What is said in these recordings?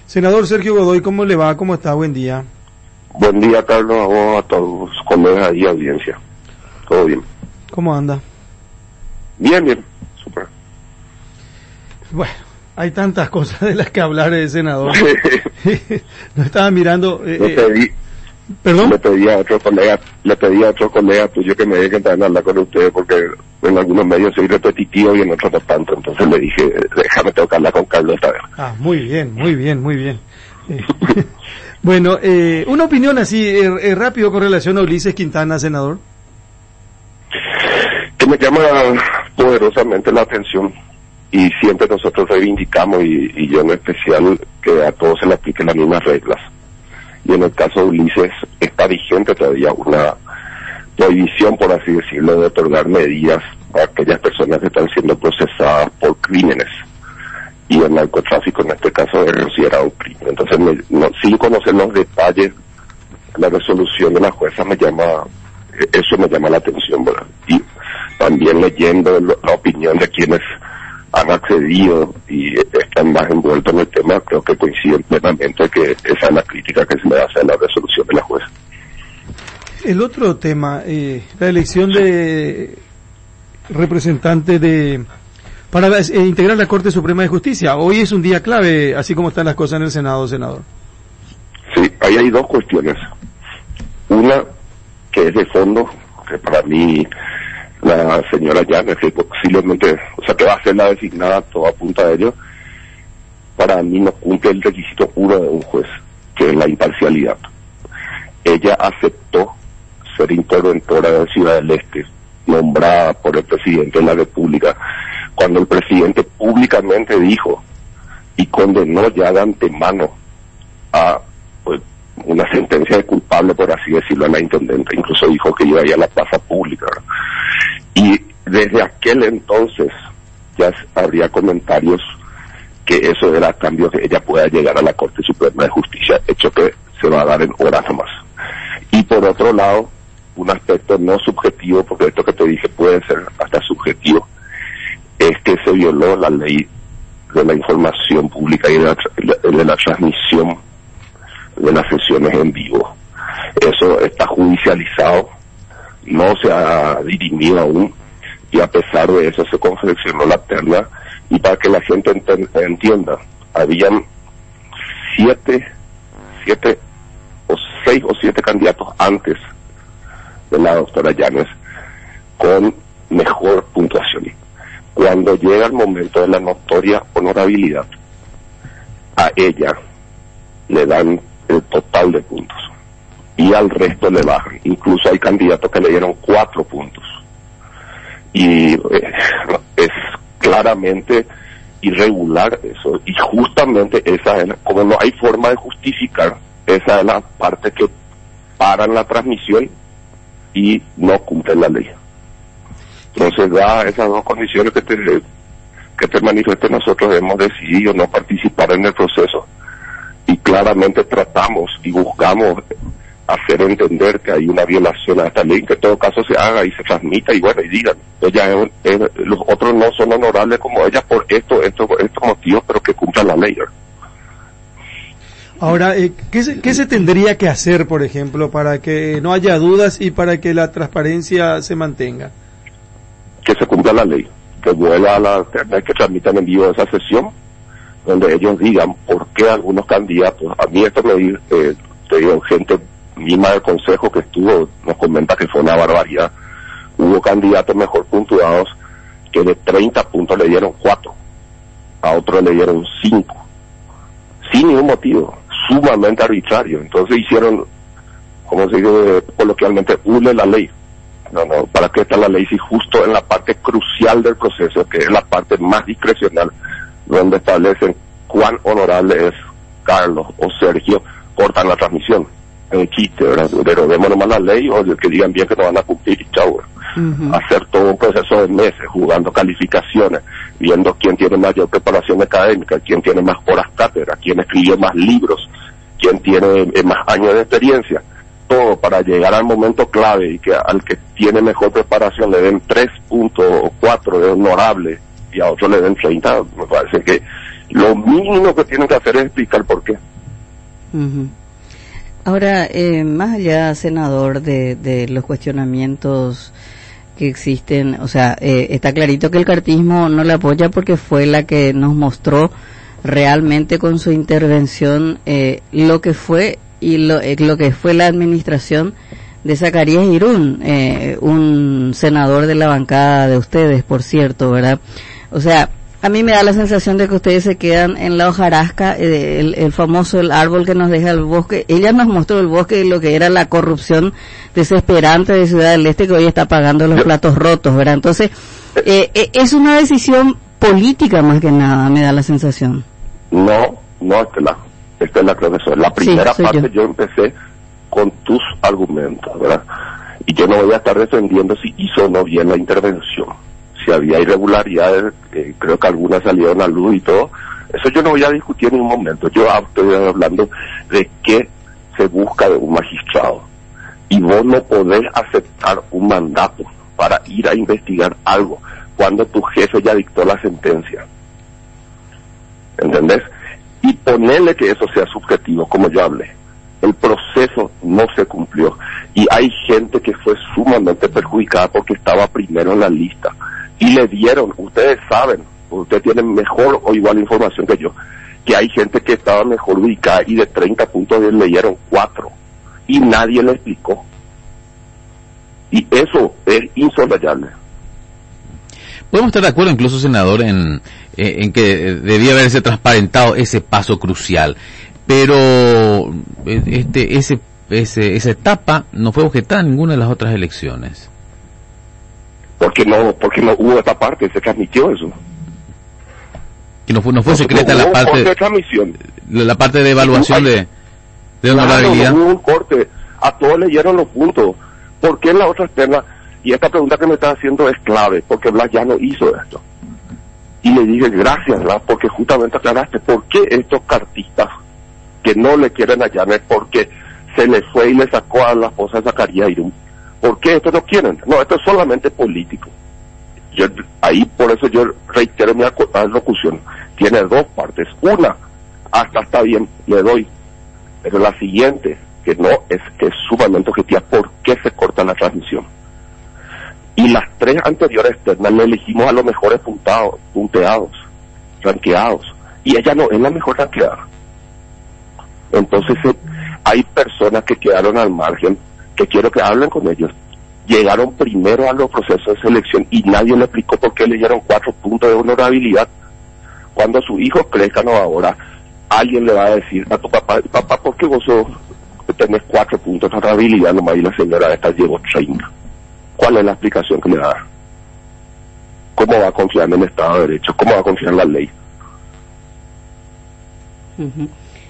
Senador Sergio Godoy, ¿cómo le va? ¿Cómo está? Buen día. Buen día, Carlos, a vos, a todos los colegas y audiencia. ¿Todo bien? ¿Cómo anda? Bien, súper. Bueno, hay tantas cosas de las que hablar, senador. No estaba mirando... ¿Perdón? Le pedí a otro colega tuyo que me deje entrar a hablar con ustedes porque en algunos medios soy repetitivo y en otros no tanto. Entonces le dije, déjame tocarla con Carlos esta vez. Muy bien. Bueno, una opinión así, rápido con relación a Ulises Quintana, senador. Que me llama poderosamente la atención y siempre nosotros reivindicamos y yo en especial que a todos se le apliquen las mismas reglas. Y en el caso de Ulises está vigente todavía una prohibición, por así decirlo, de otorgar medidas a aquellas personas que están siendo procesadas por crímenes. Y el narcotráfico en este caso es considerado un crimen. Entonces, sin conocer los detalles, la resolución de la jueza eso me llama la atención, ¿verdad? Y también leyendo la opinión de quienes han accedido y están más envueltos en el tema, creo que coinciden plenamente que esa es la crítica que se le hace a la resolución de la jueza. El otro tema, la elección de representante para integrar la Corte Suprema de Justicia. Hoy es un día clave, así como están las cosas en el Senado, senador. Sí, ahí hay dos cuestiones. Una, que es de fondo, que para mí la señora Llanes, que posiblemente, que va a ser la designada, todo apunta a ello, para mí no cumple el requisito puro de un juez, que es la imparcialidad. Ella aceptó ser interventora de Ciudad del Este, nombrada por el presidente de la República, cuando el presidente públicamente dijo y condenó ya de antemano a una sentencia de culpable, por así decirlo, a la intendente. Incluso dijo que iba a ir a la plaza pública, ¿verdad? Y desde aquel entonces ya habría comentarios que eso era a cambio que ella pueda llegar a la Corte Suprema de Justicia, hecho que se va a dar en horas nomás. Y por otro lado, un aspecto no subjetivo, porque esto que te dije puede ser hasta subjetivo, es que se violó la ley de la información pública y de la transmisión de las sesiones en vivo. Eso está judicializado, no se ha dirimido aún, y a pesar de eso se confeccionó la terna. Y para que la gente entienda, habían 6 o 7 candidatos antes de la doctora Llanes con mejor puntuación. Cuando llega el momento de la notoria honorabilidad, a ella le dan el total de puntos y al resto le bajan. Incluso hay candidatos que le dieron 4 puntos. Y es claramente irregular eso, y justamente esa es, como no hay forma de justificar, esa es la parte que paran la transmisión y no cumplen la ley. Entonces da esas dos condiciones que te manifieste. Nosotros hemos decidido no participar en el proceso y claramente tratamos y buscamos hacer entender que hay una violación a esta ley, que en todo caso se haga y se transmita y bueno, y digan, los otros no son honorables como ella por estos motivos, pero que cumplan la ley. Ahora, ¿qué se tendría que hacer, por ejemplo, para que no haya dudas y para que la transparencia se mantenga? Que se cumpla la ley, que vuelva a la internet, que transmitan en vivo esa sesión, donde ellos digan por qué algunos candidatos, a mí esto te digo, gente misma del consejo que estuvo, nos comenta que fue una barbaridad. Hubo candidatos mejor puntuados que de 30 puntos le dieron 4, a otros le dieron 5, sin ningún motivo, sumamente arbitrario. Entonces hicieron, como se dice coloquialmente, hule la ley. No, ¿para qué está la ley si justo en la parte crucial del proceso, que es la parte más discrecional, donde establecen cuán honorable es Carlos o Sergio, cortan la transmisión? El chiste, ¿verdad? Pero vemos nomás la ley o que digan bien que no van a cumplir y chau. Hacer todo un proceso de meses, jugando calificaciones, viendo quién tiene mayor preparación académica, quién tiene más horas cátedra, quién escribió más libros, quién tiene más años de experiencia, todo para llegar al momento clave y que al que tiene mejor preparación le den 3 puntos o 4 de honorable y a otro le den 30. Me parece que Lo mínimo que tienen que hacer es explicar por qué. Uh-huh. Ahora, más allá, senador, de los cuestionamientos que existen, o sea, está clarito que el cartismo no la apoya porque fue la que nos mostró realmente con su intervención lo que fue y lo que fue la administración de Zacarías Irún, un senador de la bancada de ustedes, por cierto, ¿verdad? O sea, a mí me da la sensación de que ustedes se quedan en la hojarasca, el famoso el árbol que nos deja el bosque. Ella nos mostró el bosque y lo que era la corrupción desesperante de Ciudad del Este, que hoy está pagando los platos rotos, ¿verdad? Entonces, es una decisión política más que nada, me da la sensación. No, Estela, creo que eso. La primera parte yo empecé con tus argumentos, ¿verdad? Y yo no voy a estar defendiendo si hizo o no bien la intervención. Si había irregularidades, creo que algunas salieron a luz y todo, eso yo no voy a discutir en un momento. Yo estoy hablando de qué se busca de un magistrado. Y vos no podés aceptar un mandato para ir a investigar algo cuando tu jefe ya dictó la sentencia. ¿Entendés? Y ponerle que eso sea subjetivo, como yo hablé. El proceso no se cumplió. Y hay gente que fue sumamente perjudicada porque estaba primero en la lista. Y le dieron, ustedes saben, ustedes tienen mejor o igual información que yo, que hay gente que estaba mejor ubicada y de 30 puntos le dieron 4. Y nadie le explicó. Y eso es insoslayable. Podemos estar de acuerdo incluso, senador, en que debía haberse transparentado ese paso crucial, pero esa etapa no fue objetada en ninguna de las otras elecciones. Porque no hubo esta parte, se transmitió eso. Que no fue secreta la parte de transmisión, la parte de evaluación de honorabilidad. No hubo un corte, a todos leyeron los puntos. ¿Por qué en la otra externa? Y esta pregunta que me está haciendo es clave, porque Blas ya no hizo esto. Y le dije, gracias Blas, porque justamente aclaraste por qué estos cartistas que no le quieren a Janet, porque se le fue y le sacó a la esposa de Zacarías Irún. ¿Por qué estos no quieren? No, esto es solamente político. Ahí por eso yo reitero mi alocución. Tiene dos partes. Una, hasta está bien, le doy. Pero la siguiente, que no, es sumamente objetiva. ¿Por qué se corta la transmisión? Y las 3 anteriores externas le elegimos a los mejores punteados, ranqueados. Y ella no es la mejor ranqueada. Entonces hay personas que quedaron al margen, que quiero que hablen con ellos. Llegaron primero a los procesos de selección y nadie le explicó por qué le dieron 4 puntos de honorabilidad. Cuando sus hijos crezcan ahora, alguien le va a decir a tu papá, ¿por qué vos tenés 4 puntos de honorabilidad nomás y la señora esta llevó 30? ¿Cuál es la explicación que le da? ¿Cómo va a confiar en el Estado de Derecho? ¿Cómo va a confiar en la ley? Uh-huh.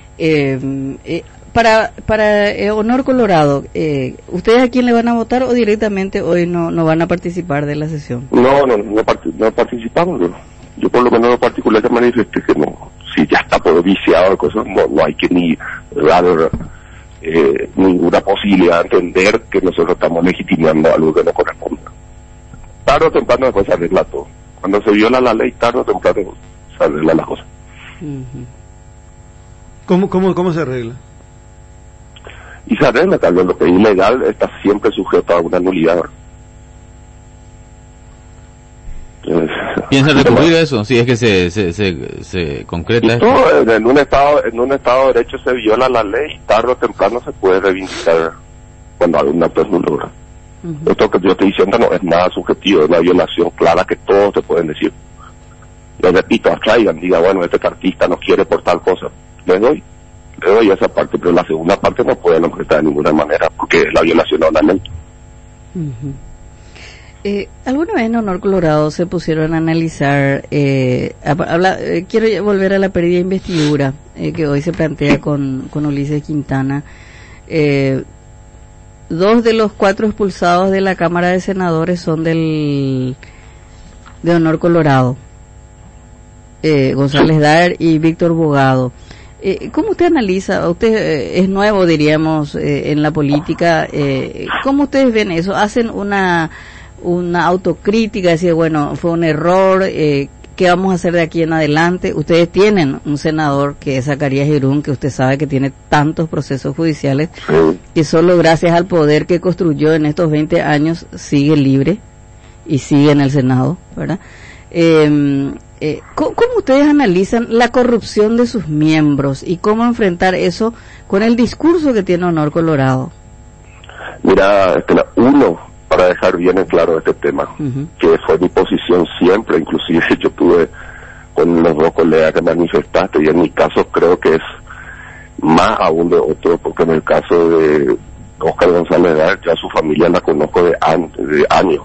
Para Honor Colorado, ¿ustedes a quién le van a votar o directamente hoy no van a participar de la sesión? No participamos. Yo por lo menos en lo particular manifesté que no, si ya está todo viciado de cosas, no hay que ni dar ninguna posibilidad de entender que nosotros estamos legitimando algo que no corresponde. Tarde o temprano después se arregla todo. Cuando se viola la ley, tarde o temprano se arregla las cosas. Uh-huh. ¿Cómo se arregla? Y se arregla, tal vez lo que es ilegal está siempre sujeto a una nulidad. ¿Piensa recurrir a eso? Si es que se concreta esto. En un estado de derecho se viola la ley, tarde o temprano se puede reivindicar cuando hay un acto es nulo. Uh-huh. Esto que yo estoy diciendo no es nada subjetivo, es una violación clara que todos te pueden decir. Les repito, atraigan, diga, bueno, este cartista no quiere por tal cosa. Le doy esa parte, pero la segunda parte no pueden objetar de ninguna manera porque es la violación a una ley. Uh-huh. ¿Alguna vez en Honor Colorado se pusieron a analizar, quiero volver a la pérdida de investidura que hoy se plantea con Ulises Quintana? 2 de los 4 expulsados de la Cámara de Senadores son de Honor Colorado, González Daer y Víctor Bogado. ¿Cómo usted analiza? Usted es nuevo, diríamos, en la política. ¿Cómo ustedes ven eso? ¿Hacen una autocrítica, decir, bueno, fue un error, ¿Qué vamos a hacer de aquí en adelante? Ustedes tienen un senador que es Zacarías Irún, que usted sabe que tiene tantos procesos judiciales, que solo gracias al poder que construyó en estos 20 años sigue libre y sigue en el Senado, ¿verdad? ¿Cómo ustedes analizan la corrupción de sus miembros y cómo enfrentar eso con el discurso que tiene Honor Colorado? Mira, uno, para dejar bien en claro este tema, que fue mi posición siempre, inclusive yo tuve con los dos colegas que manifestaste, y en mi caso creo que es más aún de otro, porque en el caso de Oscar González Dar, ya su familia la conozco de años.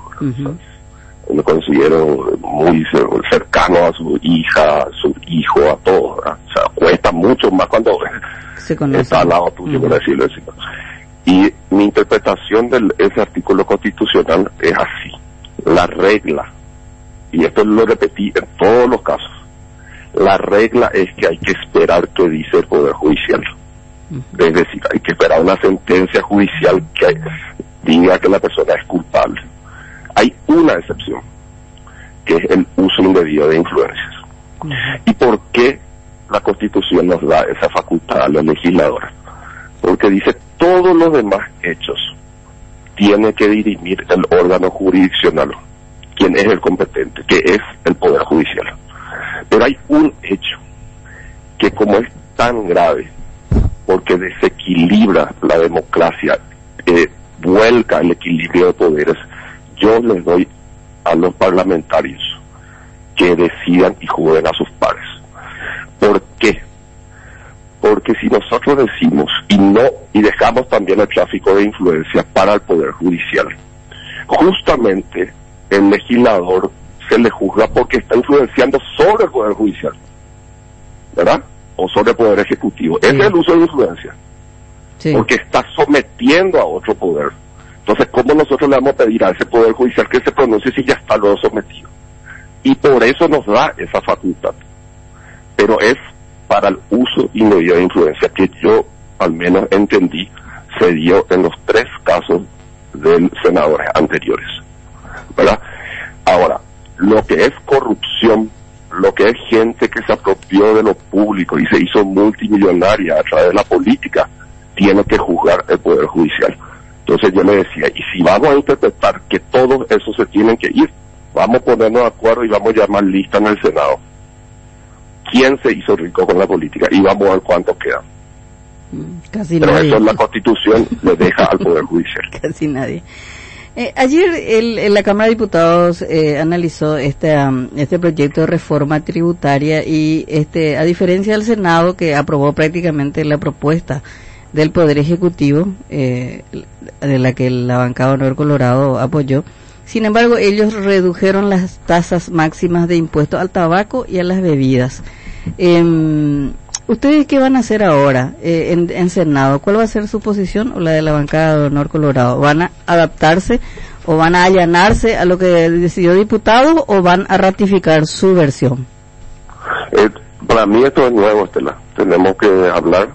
Me considero muy cercano a su hija, a su hijo, a todos, ¿verdad? O sea, cuesta mucho más cuando está al lado tuyo, por decirlo así. Y mi interpretación de ese artículo constitucional es así: la regla, y esto lo repetí en todos los casos, la regla es que hay que esperar que dice el Poder Judicial. Es decir, hay que esperar una sentencia judicial que diga que la persona es culpable. Hay una excepción, que es el uso indebido de influencias. ¿Y por qué la Constitución nos da esa facultad a los legisladores? Porque dice, todos los demás hechos tiene que dirimir el órgano jurisdiccional, quien es el competente, que es el Poder Judicial. Pero hay un hecho que, como es tan grave, porque desequilibra la democracia, vuelca el equilibrio de poderes, yo les doy a los parlamentarios que decidan y juzguen a sus pares. ¿Por qué? Porque si nosotros decimos y dejamos también el tráfico de influencia para el Poder Judicial, justamente el legislador se le juzga porque está influenciando sobre el Poder Judicial, ¿verdad? O sobre el Poder Ejecutivo. Ese es el uso de influencia, porque está sometiendo a otro poder. Entonces, ¿cómo nosotros le vamos a pedir a ese Poder Judicial que se pronuncie si ya está luego sometido? Y por eso nos da esa facultad. Pero es para el uso indebido de influencia, que yo al menos entendí se dio en los 3 casos de senadores anteriores, ¿verdad? Ahora, lo que es corrupción, lo que es gente que se apropió de lo público y se hizo multimillonaria a través de la política, tiene que juzgar el Poder Judicial. Entonces yo le decía, y si vamos a interpretar que todos esos se tienen que ir, vamos a ponernos de acuerdo y vamos a llamar lista en el Senado. ¿Quién se hizo rico con la política? Y vamos a ver cuánto queda. Casi Pero nadie. eso la Constitución le deja al Poder Judicial. Casi nadie. Ayer la Cámara de Diputados analizó este proyecto de reforma tributaria y a diferencia del Senado, que aprobó prácticamente la propuesta del Poder Ejecutivo, de la que la bancada Honor Colorado apoyó. Sin embargo, ellos redujeron las tasas máximas de impuestos al tabaco y a las bebidas. ¿Ustedes qué van a hacer ahora en Senado? ¿Cuál va a ser su posición o la de la bancada de Honor Colorado? ¿Van a adaptarse o van a allanarse a lo que decidió diputado o van a ratificar su versión? Para mí esto es nuevo, Estela. Tenemos que hablar.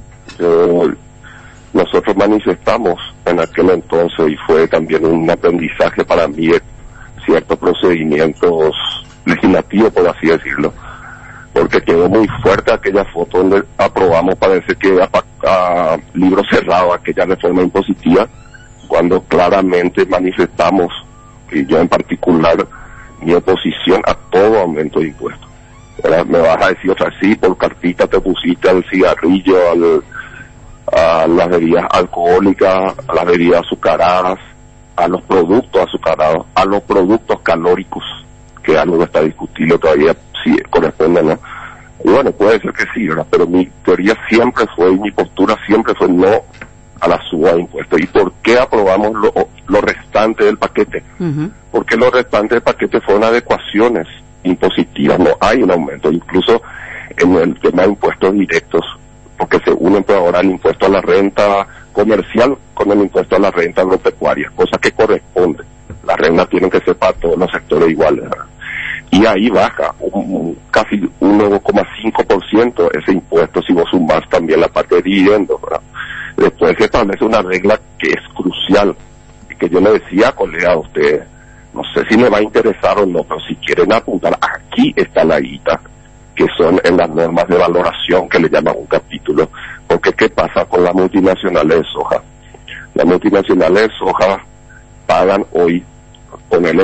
Nosotros manifestamos en aquel entonces y fue también un aprendizaje para mí ciertos procedimientos legislativos, por así decirlo, porque quedó muy fuerte aquella foto donde aprobamos, parece que a libro cerrado, aquella reforma impositiva, cuando claramente manifestamos, y yo en particular, mi oposición a todo aumento de impuestos. ¿Verdad? Me vas a decir otra, sí, por cartita te pusiste al cigarrillo, a las bebidas alcohólicas, a las bebidas azucaradas, a los productos azucarados, a los productos calóricos, que es algo que está discutible todavía si corresponde, ¿no? Y bueno, puede ser que sí, ¿verdad? Pero mi teoría siempre fue, y mi postura siempre fue no a la suba de impuestos. ¿Y por qué aprobamos lo restante del paquete? Porque lo restante del paquete fueron adecuaciones impositivas, no hay un aumento, incluso en el tema de impuestos directos, porque se unen por ahora el impuesto a la renta comercial con el impuesto a la renta agropecuaria, cosa que corresponde. Las rentas tienen que ser para todos los sectores iguales, ¿verdad? Y ahí baja casi 1,5% ese impuesto si vos sumás también la parte de dividendos, ¿verdad? Después se establece una regla que es crucial, y que yo le decía, colega, a usted, no sé si me va a interesar o no, pero si quieren apuntar, aquí está la guita, que son en las normas de valoración que le llaman un capítulo, porque ¿qué pasa con las multinacionales de soja? Las multinacionales de soja pagan hoy, ponerle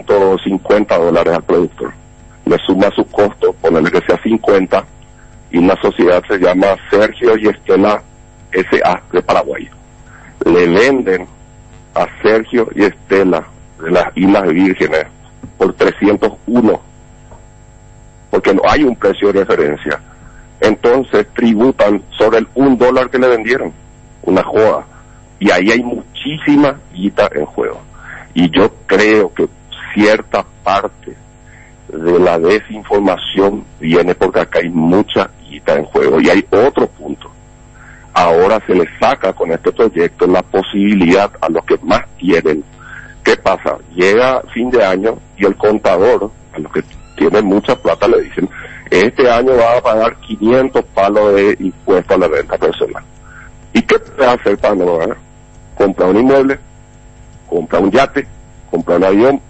$250 al productor, le suma su costo, ponerle que sea 50, y una sociedad se llama Sergio y Estela S.A. de Paraguay. Le venden a Sergio y Estela de las Islas Vírgenes por 301, porque no hay un precio de referencia. Entonces tributan sobre el $1 que le vendieron, una joda, y ahí hay muchísima guita en juego. Y yo creo que cierta parte de la desinformación viene porque acá hay mucha guita en juego. Y hay otro punto. Ahora se le saca con este proyecto la posibilidad a los que más tienen. ¿Qué pasa? Llega fin de año y el contador, a los que tienen mucha plata, le dicen, este año va a pagar 500 palos de impuesto a la renta personal. ¿Y qué puede hacer para no ganar? Compra un inmueble, compra un yate, compra un avión,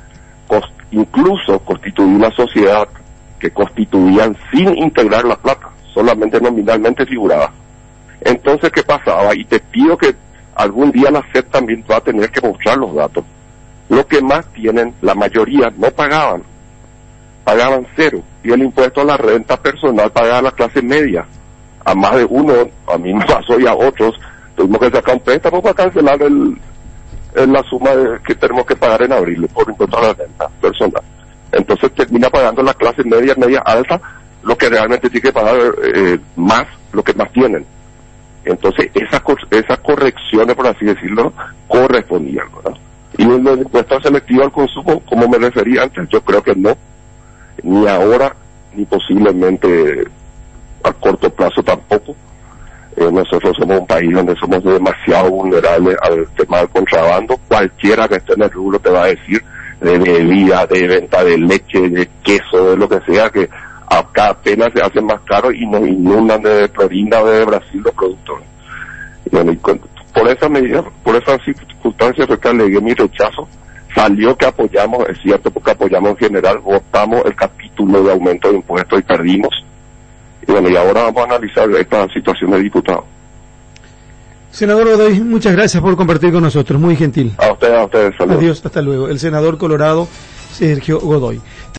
incluso constituir una sociedad que constituían sin integrar la plata, solamente nominalmente figuraba. Entonces, ¿qué pasaba? Y te pido que algún día la SED también va a tener que mostrar los datos. Lo que más tienen, la mayoría no pagaban cero, y el impuesto a la renta personal pagaba la clase media. A más de uno, a mí me pasó y a otros, tuvimos que sacar un préstamo para cancelar la suma que tenemos que pagar en abril por impuesto a la renta personal. Entonces termina pagando la clase media alta, lo que realmente tiene que pagar más, lo que más tienen. Entonces esas correcciones, por así decirlo, correspondían, ¿verdad? Y el impuesto selectivo al consumo, como me refería antes, yo creo que no, ni ahora, ni posiblemente a corto plazo tampoco. Nosotros somos un país donde somos demasiado vulnerables al tema del contrabando. Cualquiera que esté en el rubro te va a decir, de bebida, de venta de leche, de queso, de lo que sea, que acá apenas se hacen más caros y nos inundan de Florinda o de Brasil los productores. Y bueno, por esa medida, por esas circunstancias fue que alegué mi rechazo. Salió que apoyamos, es cierto, porque apoyamos en general, votamos el capítulo de aumento de impuestos y perdimos. Y bueno, y ahora vamos a analizar esta situación de diputado. Senador Godoy, muchas gracias por compartir con nosotros, muy gentil. A ustedes, saludos. Adiós, hasta luego. El senador colorado Sergio Godoy.